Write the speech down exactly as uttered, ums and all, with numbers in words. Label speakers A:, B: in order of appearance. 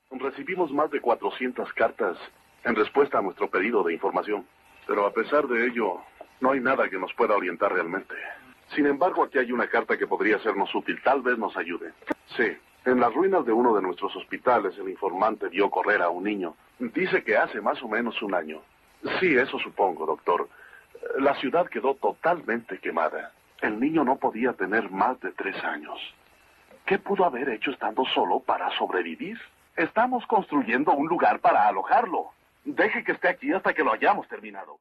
A: Recibimos más de cuatrocientas cartas en respuesta a nuestro pedido de información. Pero a pesar de ello, no hay nada que nos pueda orientar realmente. Sin embargo, aquí hay una carta que podría sernos útil. Tal vez nos ayude. Sí, en las ruinas de uno de nuestros hospitales, el informante vio correr a un niño. Dice que hace más o menos un año. Sí, eso supongo, doctor. La ciudad quedó totalmente quemada. El niño no podía tener más de tres años. ¿Qué pudo haber hecho estando solo para sobrevivir? Estamos construyendo un lugar para alojarlo. Deje que esté aquí hasta que lo hayamos terminado.